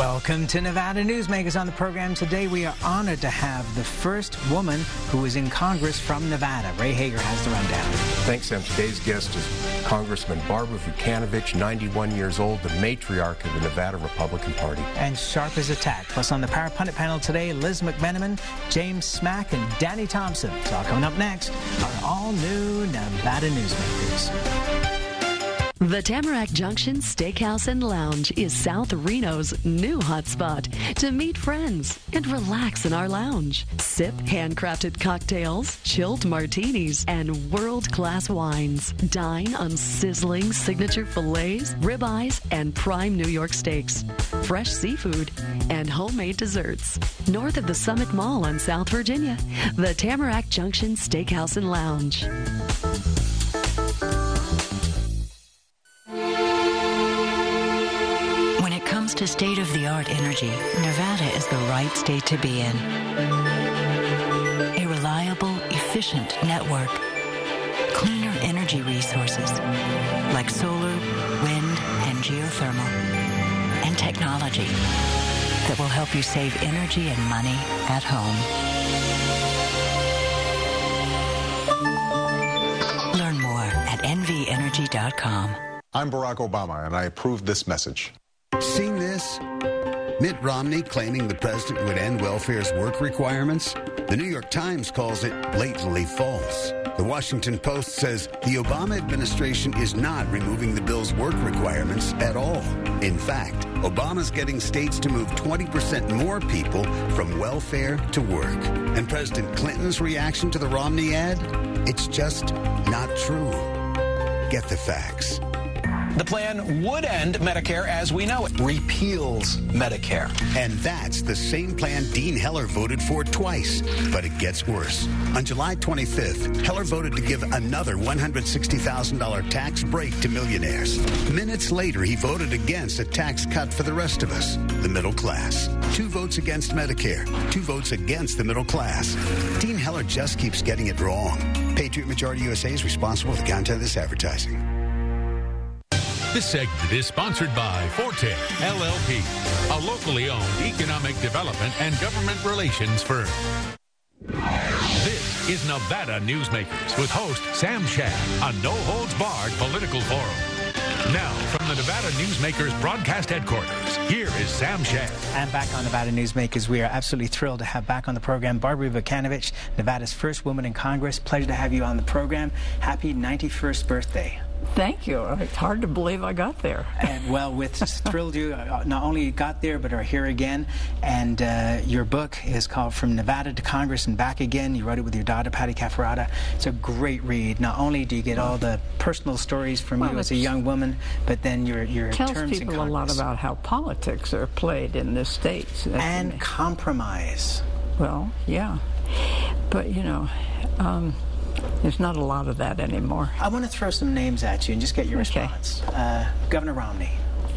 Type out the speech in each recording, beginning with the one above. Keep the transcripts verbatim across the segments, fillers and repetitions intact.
Welcome to Nevada Newsmakers. On the program today, we are honored to have the first woman who is in Congress from Nevada. Ray Hager has the rundown. Thanks, Sam. Today's guest is Congressman Barbara Vukanovich, ninety-one years old, the matriarch of the Nevada Republican Party. And sharp as a tack. Plus, on the Power Pundit panel today, Liz McMenamin, James Smack, and Danny Thompson. It's all coming up next on all-new Nevada Newsmakers. The Tamarack Junction Steakhouse and Lounge is South Reno's new hotspot to meet friends and relax in our lounge. Sip handcrafted cocktails, chilled martinis, and world-class wines. Dine on sizzling signature fillets, ribeyes, and prime New York steaks. Fresh seafood and homemade desserts. North of the Summit Mall on South Virginia, the Tamarack Junction Steakhouse and Lounge. To state-of-the-art energy, Nevada is the right state to be in. A reliable, efficient network. Cleaner energy resources like solar, wind, and geothermal. And technology that will help you save energy and money at home. Learn more at N V energy dot com. I'm Barack Obama, and I approve this message. Seen this? Mitt Romney claiming the president would end welfare's work requirements? The New York Times calls it blatantly false. The Washington Post says the Obama administration is not removing the bill's work requirements at all. In fact, Obama's getting states to move twenty percent more people from welfare to work. And President Clinton's reaction to the Romney ad? It's just not true. Get the facts. The plan would end Medicare as we know it. Repeals Medicare. And that's the same plan Dean Heller voted for twice. But it gets worse. On July twenty-fifth, Heller voted to give another one hundred sixty thousand dollars tax break to millionaires. Minutes later, he voted against a tax cut for the rest of us, the middle class. Two votes against Medicare, two votes against the middle class. Dean Heller just keeps getting it wrong. Patriot Majority U S A is responsible for the content of this advertising. This segment is sponsored by Forte, L L P, a locally owned economic development and government relations firm. This is Nevada Newsmakers with host Sam Shad, a no-holds-barred political forum. Now, from the Nevada Newsmakers broadcast headquarters, here is Sam Shad. And back on Nevada Newsmakers, we are absolutely thrilled to have back on the program Barbara Vukanovich, Nevada's first woman in Congress. Pleasure to have you on the program. Happy ninety-first birthday. Thank you. It's hard to believe I got there. And well, with thrilled you not only got there, but are here again. And uh, your book is called From Nevada to Congress and Back Again. You wrote it with your daughter, Patty Cafferata. It's a great read. Not only do you get all the personal stories from well, you as a young woman, but then your your tells terms in people Congress. A lot about how politics are played in this state. That's and amazing. Compromise. Well, yeah. But, you know... Um, There's not a lot of that anymore. I want to throw some names at you and just get your okay. response. Uh, Governor Romney.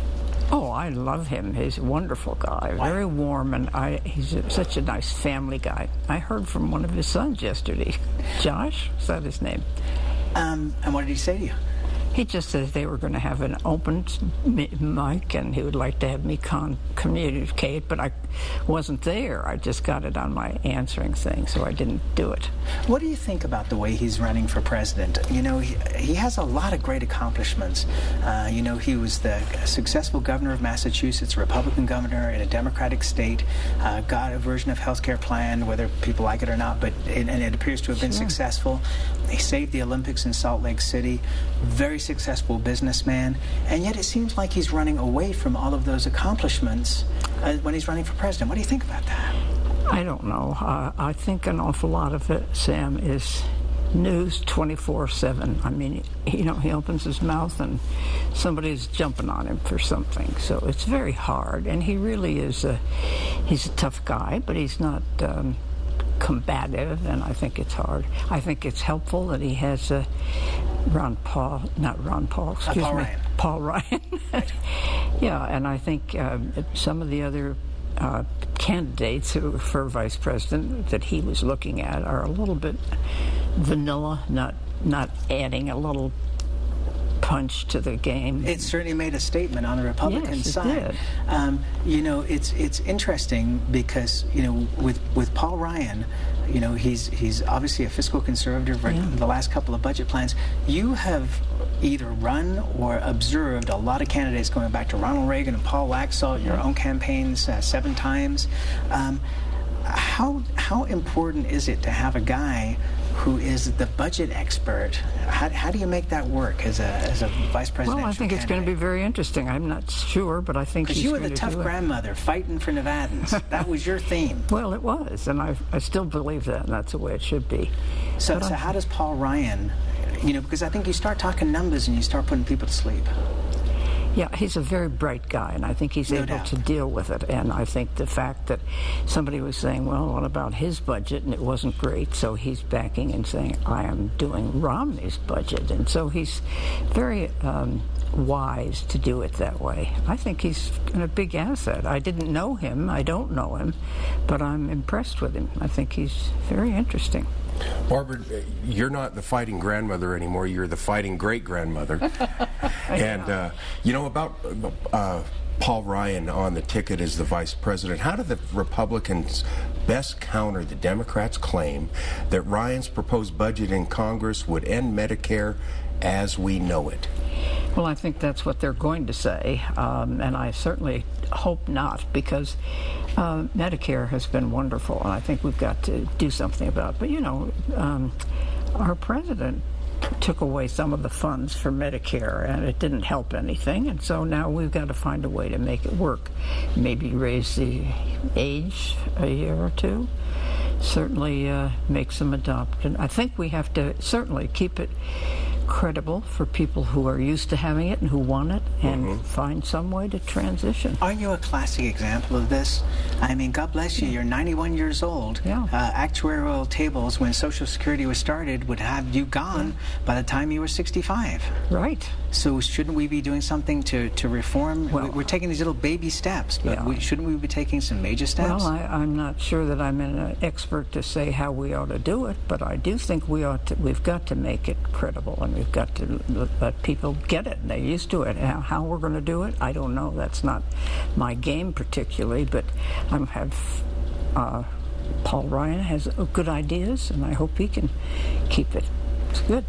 Oh, I love him. He's a wonderful guy, Why? very warm, and I, he's a, such a nice family guy. I heard from one of his sons yesterday. Josh, is that his name? Um, and what did he say to you? He just said they were going to have an open mic, and he would like to have me con- communicate, but I wasn't there. I just got it on my answering thing, so I didn't do it. What do you think about the way he's running for president? You know, he, he has a lot of great accomplishments. Uh, you know, he was the successful governor of Massachusetts, a Republican governor in a Democratic state, uh, got a version of health care plan, whether people like it or not, but it, and it appears to have been sure. successful. He saved the Olympics in Salt Lake City. Very successful businessman, and yet it seems like he's running away from all of those accomplishments uh, when he's running for president. What do you think about that? I don't know. Uh, I think an awful lot of it, Sam, is news twenty-four seven. I mean, you know, he opens his mouth and somebody's jumping on him for something. So it's very hard, and he really is a, he's a tough guy, but he's not... Um, combative, and I think it's hard. I think it's helpful that he has uh, Ron Paul, not Ron Paul, excuse uh, Paul me, Ryan. Paul Ryan. Yeah, and I think uh, some of the other uh, candidates who, for vice president that he was looking at are a little bit vanilla, not not adding a little punch to the game. It certainly made a statement on the Republican yes, it side. Did. Um, you know, it's it's interesting because, you know, with with Paul Ryan, you know, he's he's obviously a fiscal conservative. Yeah. The last couple of budget plans, you have either run or observed a lot of candidates going back to Ronald Reagan and Paul Laxalt, your own campaigns uh, seven times. Um, how how important is it to have a guy who is the budget expert? How, how do you make that work as a as a vice presidential Well, I think candidate? it's going to be very interesting. I'm not sure, but I think he's because you were going the to tough do it. grandmother fighting for Nevadans. That was your theme. Well, it was, and I I still believe that, and that's the way it should be. So, But so I- how does Paul Ryan, you know, because I think you start talking numbers and you start putting people to sleep. Yeah, he's a very bright guy, and I think he's No able doubt. to deal with it. And I think the fact that somebody was saying, well, what about his budget? And it wasn't great, so he's backing and saying, I am doing Romney's budget. And so he's very um, wise to do it that way. I think he's a big asset. I didn't know him. I don't know him, but I'm impressed with him. I think he's very interesting. Barbara, you're not the fighting grandmother anymore. You're the fighting great-grandmother. And, uh, you know, about uh, Paul Ryan on the ticket as the vice president, how do the Republicans best counter the Democrats' claim that Ryan's proposed budget in Congress would end Medicare as we know it? Well, I think that's what they're going to say, um, and I certainly hope not, because uh, Medicare has been wonderful, and I think we've got to do something about it. But, you know, um, our president took away some of the funds for Medicare, and it didn't help anything, and so now we've got to find a way to make it work. Maybe raise the age a year or two. Certainly uh, make some adoption. I think we have to certainly keep it credible for people who are used to having it and who want it, and Mm-hmm. find some way to transition. Aren't you a classic example of this? I mean, God bless you, you're ninety-one years old. Yeah. Uh, actuarial tables, when Social Security was started, would have you gone by the time you were sixty-five. Right. So shouldn't we be doing something to, to reform? Well- We're taking these little baby steps, but Yeah. we, shouldn't we be taking some major steps? Well, I, I'm not sure that I'm an expert to say how we ought to do it, but I do think we ought to, we've got to make it credible, and we've got to let people get it, and they're used to it. How, how we're going to do it, I don't know. That's not my game particularly, but I have uh, Paul Ryan has good ideas, and I hope he can keep it. It's good.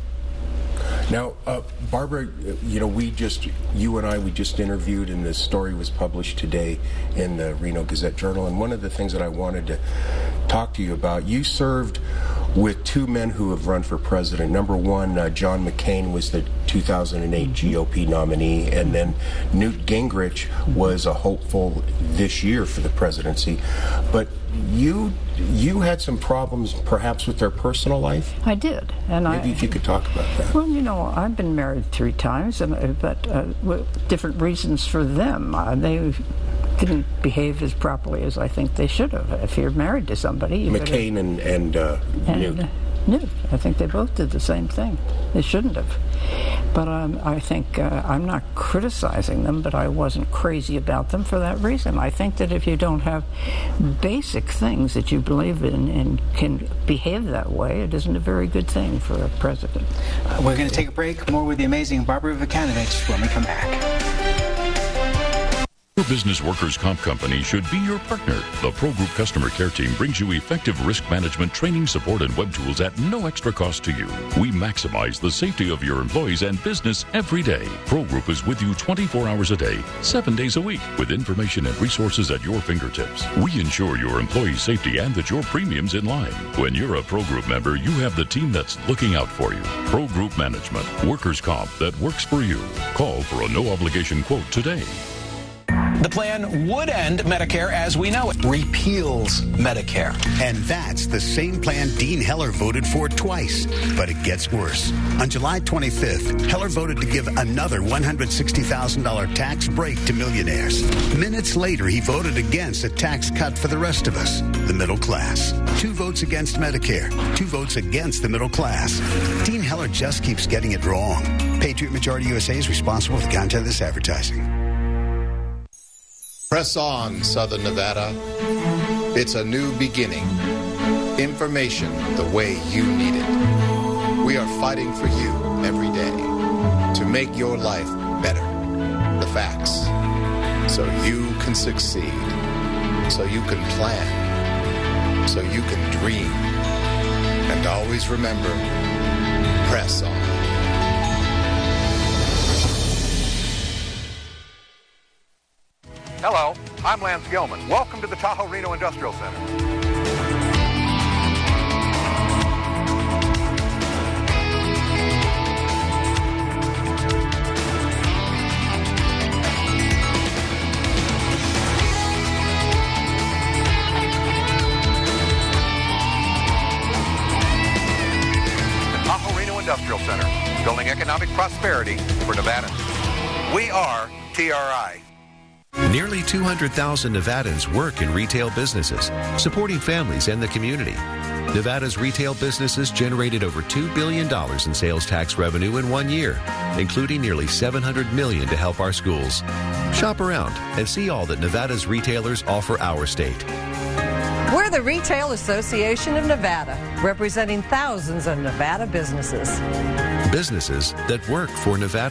Now, uh, Barbara, you know, we just, you and I, we just interviewed, and this story was published today in the Reno Gazette-Journal, and one of the things that I wanted to talk to you about, you served with two men who have run for president. Number one, uh, John McCain was the two thousand eight G O P nominee, and then Newt Gingrich was a hopeful this year for the presidency. But you you had some problems perhaps with their personal life? I did, and Maybe I. if you could talk about that. Well, you know, I've been married three times, and uh, but uh, with different reasons for them. Uh, they didn't behave as properly as I think they should have. If you're married to somebody, you McCain better, and, and, uh, and Newt. uh, Newt. I think they both did the same thing. They shouldn't have. But um, I think uh, I'm not criticizing them, but I wasn't crazy about them for that reason. I think that if you don't have basic things that you believe in and can behave that way, it isn't a very good thing for a president. Uh, we're going to take a break. More with the amazing Barbara Vukanovich when we come back. Your business workers' comp company should be your partner. The Pro Group customer care team brings you effective risk management training, support, and web tools at no extra cost to you. We maximize the safety of your employees and business every day. Pro Group is with you twenty-four hours a day, seven days a week, with information and resources at your fingertips. We ensure your employees' safety and that your premium's in line. When you're a Pro Group member, you have the team that's looking out for you. Pro Group Management, workers' comp that works for you. Call for a no-obligation quote today. The plan would end Medicare as we know it. Repeals Medicare. And that's the same plan Dean Heller voted for twice. But it gets worse. On July twenty-fifth, Heller voted to give another one hundred sixty thousand dollars tax break to millionaires. Minutes later, he voted against a tax cut for the rest of us, the middle class. Two votes against Medicare, two votes against the middle class. Dean Heller just keeps getting it wrong. Patriot Majority U S A is responsible for the content of this advertising. Press on, Southern Nevada. It's a new beginning. Information the way you need it. We are fighting for you every day. to make your life better. The facts. So you can succeed. So you can plan. So you can dream. And always remember, press on. Hello, I'm Lance Gilman. Welcome to the Tahoe Reno Industrial Center. Industrial Center, building economic prosperity for Nevadans. We are T R I. Nearly two hundred thousand Nevadans work in retail businesses, supporting families and the community. Nevada's retail businesses generated over two billion dollars in sales tax revenue in one year, including nearly seven hundred million dollars to help our schools. Shop around and see all that Nevada's retailers offer our state. We're the Retail Association of Nevada, representing thousands of Nevada businesses. Businesses that work for Nevada.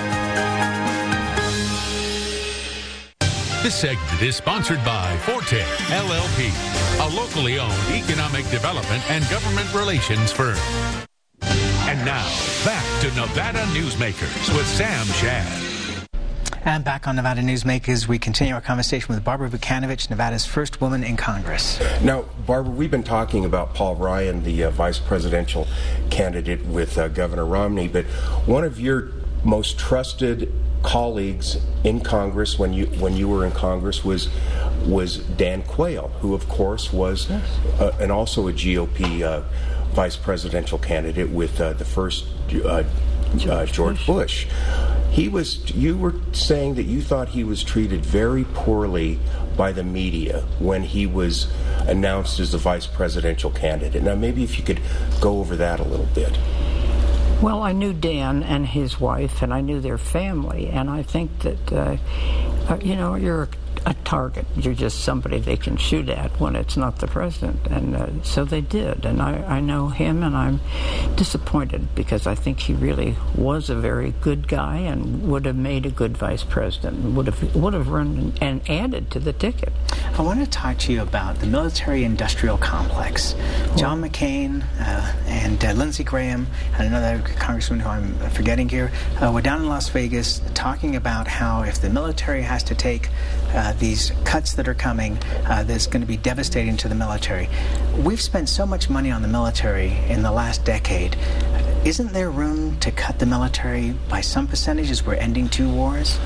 This segment is sponsored by Forte, L L P, a locally owned economic development and government relations firm. And now, back to Nevada Newsmakers with Sam Shad. And back on Nevada Newsmakers, we continue our conversation with Barbara Vukanovich, Nevada's first woman in Congress. Now, Barbara, we've been talking about Paul Ryan, the uh, vice presidential candidate with uh, Governor Romney, but one of your most trusted colleagues in Congress when you when you were in Congress was was Dan Quayle, who of course was uh, and also a G O P uh, vice presidential candidate with uh, the first uh, uh, George Bush. He was, you were saying that you thought he was treated very poorly by the media when he was announced as the vice presidential candidate. Now, maybe if you could go over that a little bit. Well, I knew Dan and his wife, and I knew their family, and I think that, uh, uh, you know, you're a target. You're just somebody they can shoot at when it's not the president. And uh, so they did. And I, I know him, and I'm disappointed because I think he really was a very good guy and would have made a good vice president and would have, would have run and, and added to the ticket. I want to talk to you about the military-industrial complex. John McCain uh, and uh, Lindsey Graham and another congressman who I'm forgetting here uh, were down in Las Vegas talking about how if the military has to take uh, these cuts that are coming, uh, that's going to be devastating to the military. We've spent so much money on the military in the last decade. Isn't there room to cut the military by some percentage as we're ending two wars?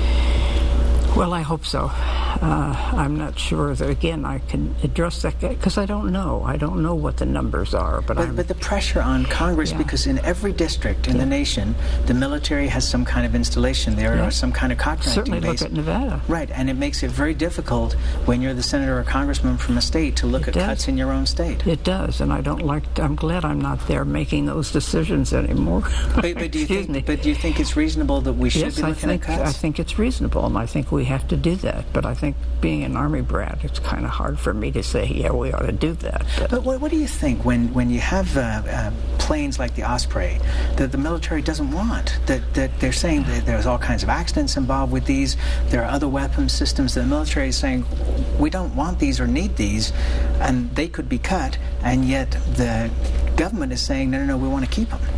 Well, I hope so. Uh, I'm not sure that, again, I can address that because I don't know. I don't know what the numbers are. But But, but the pressure on Congress, yeah. because in every district in yeah. the nation, the military has some kind of installation there yeah. or some kind of contracting Certainly base. Look at Nevada. Right, and it makes it very difficult when you're the senator or congressman from a state to look it at does. cuts in your own state. It does, and I don't like. I'm glad I'm not there making those decisions anymore. But, but, do, you think, me. but do you think it's reasonable that we should yes, be looking I think, at cuts? I think it's reasonable, and I think we have to do that. But I think being an Army brat, it's kind of hard for me to say, yeah, we ought to do that. But, but what, what do you think when, when you have uh, uh, planes like the Osprey that the military doesn't want? That, that they're saying that there's all kinds of accidents involved with these. There are other weapons systems that the military is saying, we don't want these or need these, and they could be cut, and yet the government is saying, no, no, no, we want to keep them.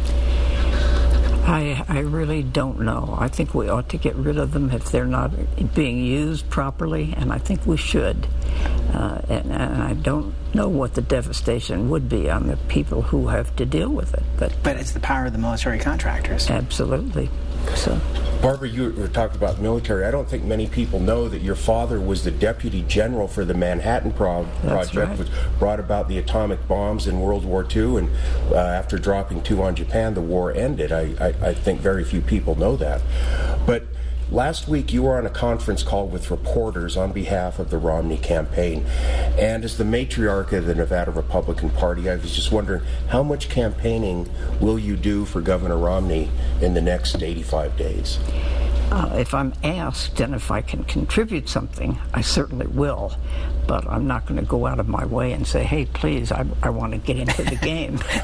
I, I really don't know. I think we ought to get rid of them if they're not being used properly, and I think we should. Uh, and, and I don't know what the devastation would be on the people who have to deal with it. But, but it's the power of the military contractors. Absolutely. So. Barbara, you were talking about military. I don't think many people know that your father was the deputy general for the Manhattan Pro- Project, right. which brought about the atomic bombs in World War Two, and uh, after dropping two on Japan, the war ended. I, I, I think very few people know that. But last week, you were on a conference call with reporters on behalf of the Romney campaign. And as the matriarch of the Nevada Republican Party, I was just wondering, how much campaigning will you do for Governor Romney in the next eighty-five days? Uh, if I'm asked and if I can contribute something, I certainly will. But I'm not going to go out of my way and say, hey, please, I, I want to get into the game.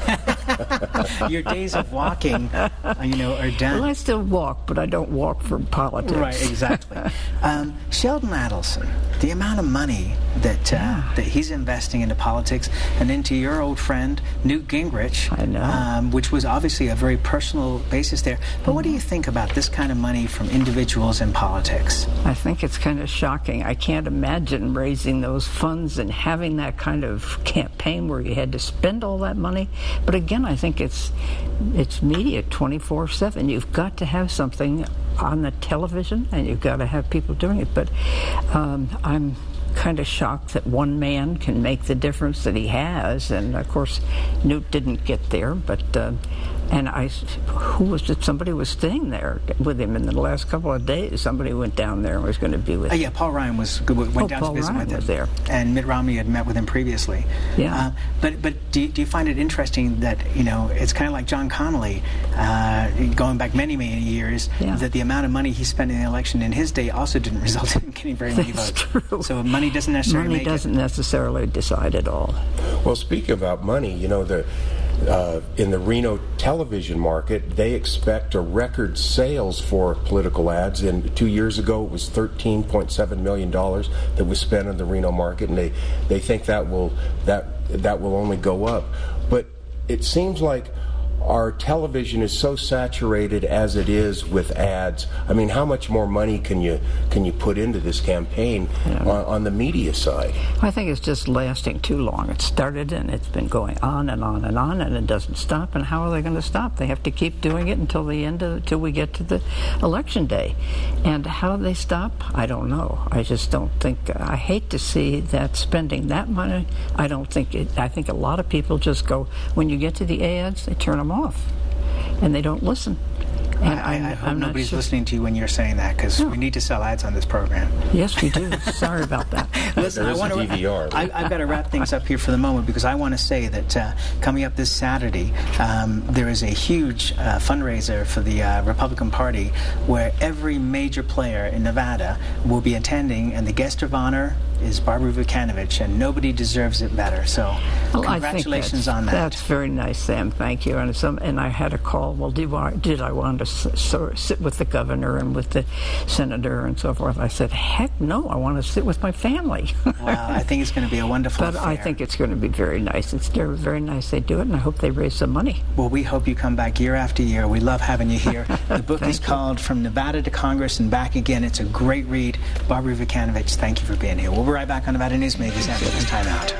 Your days of walking, uh, you know, are done. Well, I still walk, but I don't walk for politics. Right, exactly. um, Sheldon Adelson, the amount of money that uh, yeah. that he's investing into politics and into your old friend Newt Gingrich, I know, um, which was obviously a very personal basis there. But what do you think about this kind of money from individuals in politics? I think it's kind of shocking. I can't imagine raising those funds and having that kind of campaign where you had to spend all that money. But again, I think it's it's media twenty-four seven. You've got to have something on the television, and you've got to have people doing it. But um, I'm kind of shocked that one man can make the difference that he has. And of course, Newt didn't get there, but uh, and I, who was it? Somebody was staying there with him in the last couple of days. Somebody went down there and was going to be with uh, him. Yeah, Paul Ryan was went oh, down Paul to visit Ryan with him. Was there. And Mitt Romney had met with him previously. Yeah. Uh, but but do you, do you find it interesting that, you know, it's kind of like John Connolly, uh, going back many, many years, yeah. that the amount of money he spent in the election in his day also didn't result in getting very many That's votes. True. So money doesn't necessarily money make doesn't it. necessarily decide it all. Well, speaking about money, you know, the uh, in the Reno television market, they expect a record sales for political ads. And two years ago, it was thirteen point seven million dollars that was spent on the Reno market, and they, they think that will that that will only go up. But it seems like our television is so saturated as it is with ads. I mean, how much more money can you can you put into this campaign yeah. on, on the media side? I think it's just lasting too long. It started and it's been going on and on and on, and it doesn't stop. And how are they going to stop? They have to keep doing it until the end of until we get to the election day. And how they stop, I don't know. I just don't think. I hate to see that spending that money. I don't think it. I think a lot of people just go, when you get to the ads, they turn them off, and they don't listen. And I, I'm, I hope I'm nobody's sure. listening to you when you're saying that, because no. we need to sell ads on this program. Yes, we do. Sorry about that. Listen, I want to. D V R. I, I've got to wrap things up here for the moment, because I want to say that uh, coming up this Saturday, um, there is a huge uh, fundraiser for the uh, Republican Party, where every major player in Nevada will be attending, and the guest of honor is Barbara Vukanovich, and nobody deserves it better. So, well, congratulations I think on that. That's very nice, Sam. Thank you. And some, and I had a call. Well, did, did I want to s- so, sit with the governor and with the senator and so forth? I said, heck no. I want to sit with my family. Well, I think it's going to be a wonderful But affair. I think it's going to be very nice. It's very, very nice they do it, and I hope they raise some money. Well, we hope you come back year after year. We love having you here. The book is called From Nevada to Congress and Back Again. It's a great read. Barbara Vukanovich, thank you for being here. We'll be right back on Nevada Newsmakers after this time out.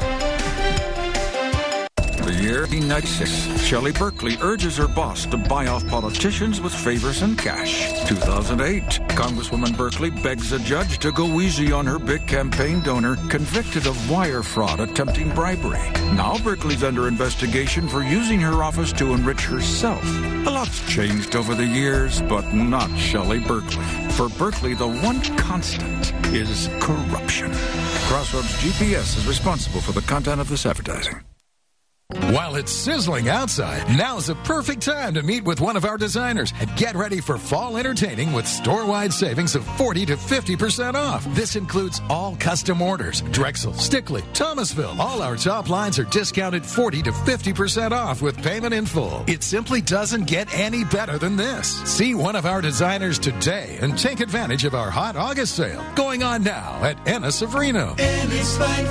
The year nineteen ninety-six, Shelley Berkley urges her boss to buy off politicians with favors and cash. two thousand eight, Congresswoman Berkley begs a judge to go easy on her big campaign donor convicted of wire fraud attempting bribery. Now Berkley's under investigation for using her office to enrich herself. A lot's changed over the years, but not Shelley Berkley. For Berkley, the one constant is corruption. Crossroads G P S is responsible for the content of this advertising. While it's sizzling outside, now's the perfect time to meet with one of our designers and get ready for fall entertaining with store-wide savings of forty to fifty percent off. This includes all custom orders. Drexel, Stickley, Thomasville. All our top lines are discounted forty to fifty percent off with payment in full. It simply doesn't get any better than this. See one of our designers today and take advantage of our hot August sale going on now at Ennis of Reno. Ennis Fine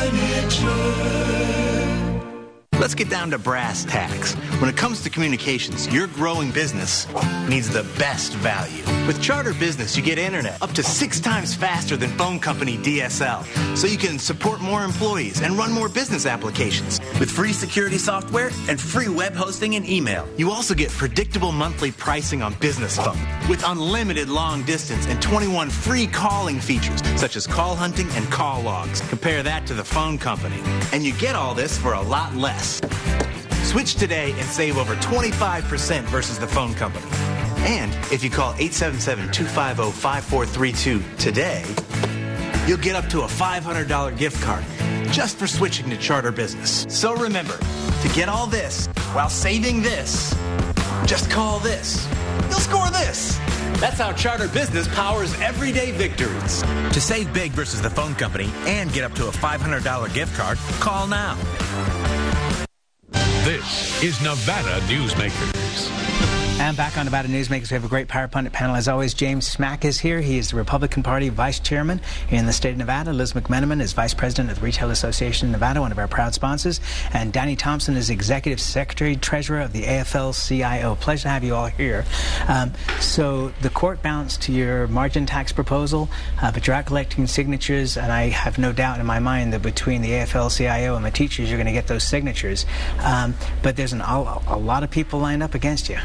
Furniture. Let's get down to brass tacks. When it comes to communications, your growing business needs the best value. With Charter Business, you get internet up to six times faster than phone company D S L, so you can support more employees and run more business applications with free security software and free web hosting and email. You also get predictable monthly pricing on business phone with unlimited long distance and twenty-one free calling features such as call hunting and call logs. Compare that to the phone company, and you get all this for a lot less. Switch today and save over twenty-five percent versus the phone company. And if you call eight seven seven, two five zero, five four three two today, you'll get up to a five hundred dollars gift card just for switching to Charter Business. So remember, to get all this while saving this, just call this. You'll score this. That's how Charter Business powers everyday victories. To save big versus the phone company and get up to a five hundred dollars gift card, call now. This is Nevada Newsmakers. And back on Nevada Newsmakers, we have a great Power Pundit panel. As always, James Smack is here. He is the Republican Party Vice Chairman in the state of Nevada. Liz McMenamin is Vice President of the Retail Association of Nevada, one of our proud sponsors. And Danny Thompson is Executive Secretary, Treasurer of the A F L C I O. Pleasure to have you all here. Um, so the court bounced to your margin tax proposal, uh, but you're out collecting signatures, and I have no doubt in my mind that between the A F L C I O and the teachers, you're going to get those signatures. Um, but there's an, a, a lot of people lined up against you.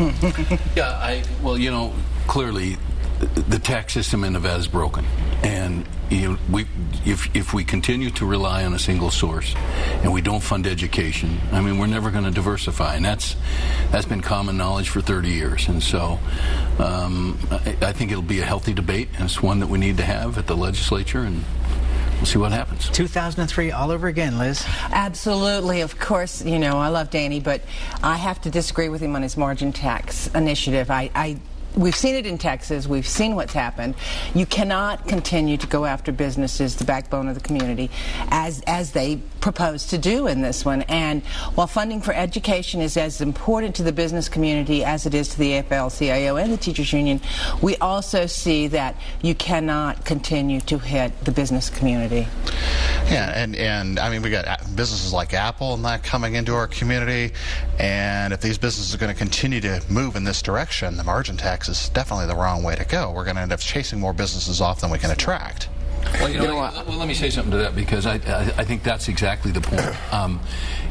Yeah, I well, you know, clearly the tax system in Nevada is broken, and you know, we if if we continue to rely on a single source and we don't fund education, I mean, we're never going to diversify, and that's that's been common knowledge for thirty years. And so, um, I, I think it'll be a healthy debate, and it's one that we need to have at the legislature, and we'll see what happens. two thousand three all over again, Liz. Absolutely. Of course, you know, I love Danny, but I have to disagree with him on his margin tax initiative. I, I We've seen it in Texas. We've seen what's happened. You cannot continue to go after businesses, the backbone of the community, as as they propose to do in this one. And while funding for education is as important to the business community as it is to the A F L C I O and the Teachers Union, we also see that you cannot continue to hit the business community. Yeah, and, and I mean, we got businesses like Apple and that coming into our community, and if these businesses are going to continue to move in this direction, the margin tax is definitely the wrong way to go. We're going to end up chasing more businesses off than we can attract. Well, you know, you know I, well, let me say something to that, because I, I, I think that's exactly the point. Um,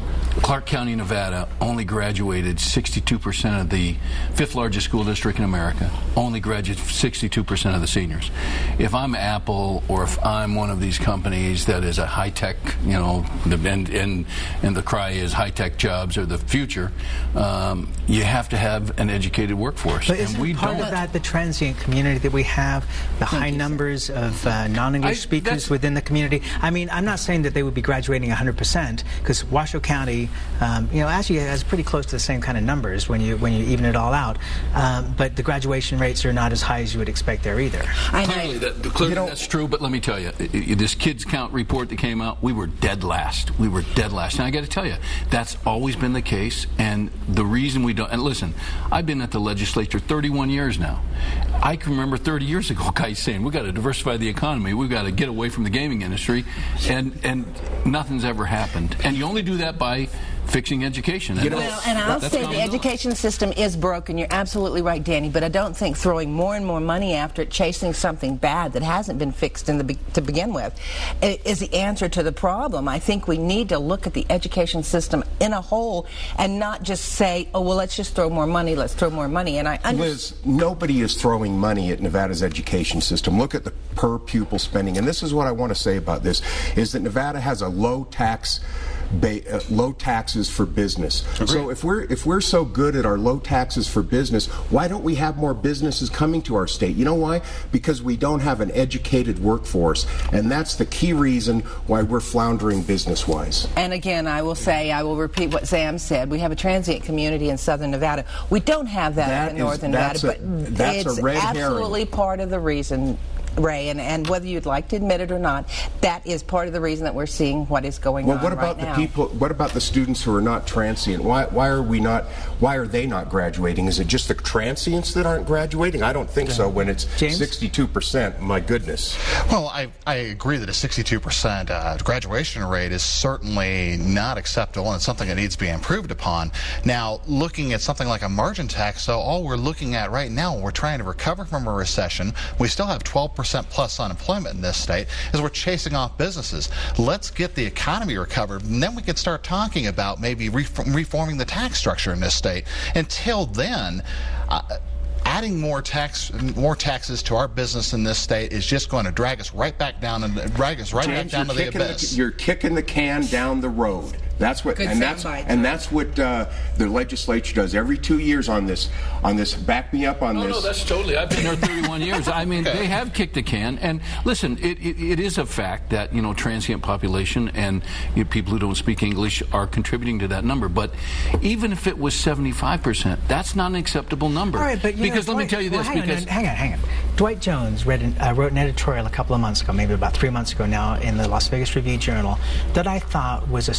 Clark County, Nevada, only graduated sixty-two percent of the fifth largest school district in America, only graduated sixty-two percent of the seniors. If I'm Apple, or if I'm one of these companies that is a high-tech, you know, and, and, and the cry is high-tech jobs are the future, um, you have to have an educated workforce. But and isn't we part don't. of that the transient community that we have, the Thank high numbers of uh, non-English speakers within the community? I mean, I'm not saying that they would be graduating one hundred percent, because Washoe County, Um, you know, actually has pretty close to the same kind of numbers when you when you even it all out. Um, but the graduation rates are not as high as you would expect there either. Clearly, that, clearly that's true, but let me tell you, this kids count report that came out, we were dead last. We were dead last. And I got to tell you, that's always been the case, and the reason we don't, and listen, I've been at the legislature thirty-one years now. I can remember thirty years ago guys saying, we've got to diversify the economy, we've got to get away from the gaming industry, and, and nothing's ever happened. And you only do that by fixing education. And well, and I'll say the education system is broken. You're absolutely right, Danny, but I don't think throwing more and more money after it, chasing something bad that hasn't been fixed in the be to begin with, is the answer to the problem. I think we need to look at the education system in a whole and not just say, oh, well, let's just throw more money, let's throw more money. And I Liz, nobody is throwing money at Nevada's education system. Look at the per pupil spending. And this is what I want to say about this, is that Nevada has a low tax Ba uh, low taxes for business. Agreed. So if we're if we're so good at our low taxes for business, why don't we have more businesses coming to our state? You know why? Because we don't have an educated workforce, and that's the key reason why we're floundering business-wise. And again, I will say, I will repeat what Sam said. We have a transient community in Southern Nevada. We don't have that, that in is, Northern Nevada, a, but that's it's a red absolutely herring. part of the reason, Ray, and, and whether you'd like to admit it or not, that is part of the reason that we're seeing what is going well, on what about right the now. people? What about the students who are not transient? Why, why are we not? Why are they not graduating? Is it just the transients that aren't graduating? I don't think so. When it's sixty-two percent, my goodness. Well, I I agree that a sixty-two percent uh, graduation rate is certainly not acceptable, and it's something that needs to be improved upon. Now, looking at something like a margin tax, though, all we're looking at right now, we're trying to recover from a recession. We still have twelve percent plus unemployment in this state, is we're chasing off businesses. Let's get the economy recovered, and then we can start talking about maybe reforming the tax structure in this state. Until then, uh, adding more tax, more taxes to our business in this state is just going to drag us right back down and drag us right James, back down to the abyss. The, you're kicking the can down the road. That's what, Good and that's bite, and that's what uh, the legislature does every two years on this. On this, back me up on no, this. No, that's totally. I've been there thirty-one years. I mean, okay. They have kicked the can. And listen, it, it, it is a fact that you know transient population and you know, people who don't speak English are contributing to that number. But even if it was seventy-five percent, that's not an acceptable number. All right, but because know, let Dwight, me tell you this. Well, hang because on, hang on, hang on. Dwight Jones read an, uh, wrote an editorial a couple of months ago, maybe about three months ago now, in the Las Vegas Review Journal that I thought was astonishing.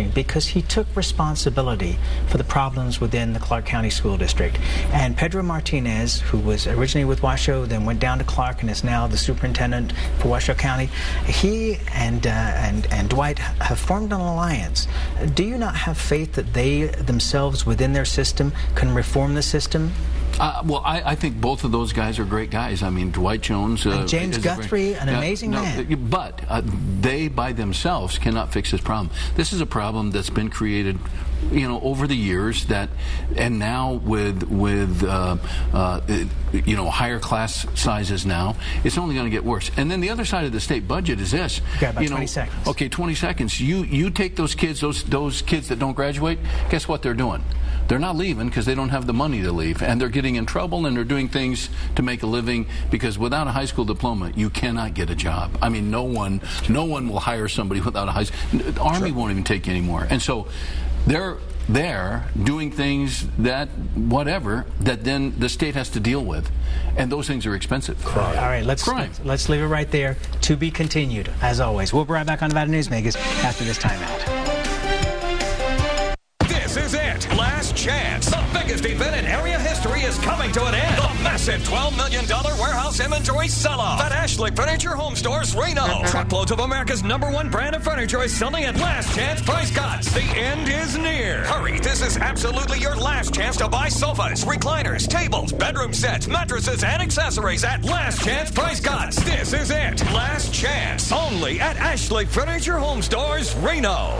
astonishing because he took responsibility for the problems within the Clark County School District. And Pedro Martinez, who was originally with Washoe, then went down to Clark and is now the superintendent for Washoe County, he and, uh, and, and Dwight have formed an alliance. Do you not have faith that they themselves within their system can reform the system? Uh, well, I, I think both of those guys are great guys. I mean, Dwight Jones... Uh, and James Guthrie, an uh, amazing no, man. But uh, they, by themselves, cannot fix this problem. This is a problem that's been created, you know, over the years, that, and now with, with uh, uh, you know, higher class sizes now, it's only going to get worse. And then the other side of the state budget is this. Okay, about you know, twenty seconds. Okay, twenty seconds. You, you take those kids, those, those kids that don't graduate, guess what they're doing? They're not leaving because they don't have the money to leave, and they're getting in trouble, and they're doing things to make a living, because without a high school diploma, you cannot get a job. I mean, no one, no one will hire somebody without a high school. The Army sure. won't even take you anymore. And so they're there doing things that, whatever, that then the state has to deal with, and those things are expensive. All right, let's, let's, let's leave it right there. To be continued, as always. We'll be right back on Nevada Newsmakers after this timeout. This is it. Last chance. The biggest event in area history is coming to an end. The massive twelve million dollars warehouse inventory sell-off at Ashley Furniture Home Stores, Reno. Truckloads of America's number one brand of furniture is selling at last chance price cuts. The end is near. Hurry. This is absolutely your last chance to buy sofas, recliners, tables, bedroom sets, mattresses, and accessories at last chance price cuts. This is it. Last chance. Only at Ashley Furniture Home Stores, Reno.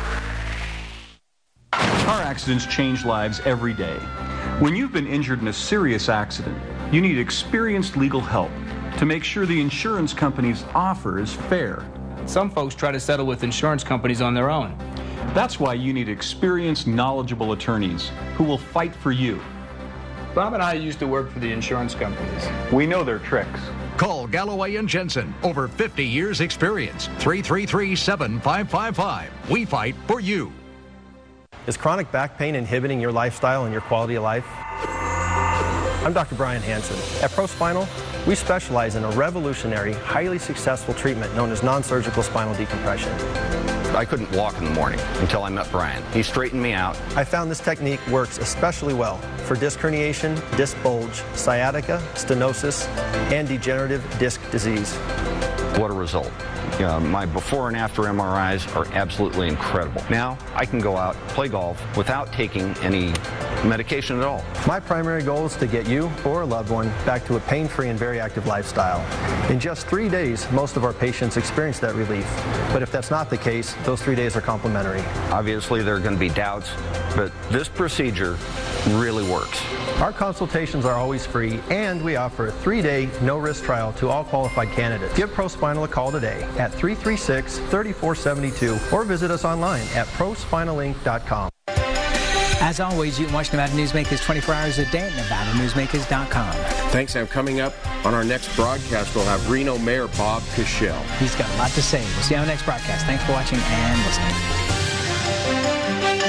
Car accidents change lives every day. When you've been injured in a serious accident, you need experienced legal help to make sure the insurance company's offer is fair. Some folks try to settle with insurance companies on their own. That's why you need experienced, knowledgeable attorneys who will fight for you. Bob and I used to work for the insurance companies. We know their tricks. Call Galloway and Jensen. Over fifty years experience. three three three, seven five five five. We fight for you. Is chronic back pain inhibiting your lifestyle and your quality of life? I'm Doctor Brian Hansen. At ProSpinal, we specialize in a revolutionary, highly successful treatment known as non-surgical spinal decompression. I couldn't walk in the morning until I met Brian. He straightened me out. I found this technique works especially well for disc herniation, disc bulge, sciatica, stenosis, and degenerative disc disease. What a result. Uh, my before and after M R Is are absolutely incredible. Now I can go out, play golf without taking any medication at all. My primary goal is to get you or a loved one back to a pain-free and very active lifestyle. In just three days, most of our patients experience that relief. But if that's not the case, those three days are complimentary. Obviously there are going to be doubts, but this procedure really works. Our consultations are always free, and we offer a three-day, no-risk trial to all qualified candidates. Give ProSpinal a call today at three three six, three four seven two or visit us online at pro spinal inc dot com. As always, you can watch Nevada Newsmakers twenty-four hours a day at nevada newsmakers dot com. Thanks, Sam. Coming up on our next broadcast, we'll have Reno Mayor Bob Cashell. He's got a lot to say. We'll see you on the next broadcast. Thanks for watching and listening.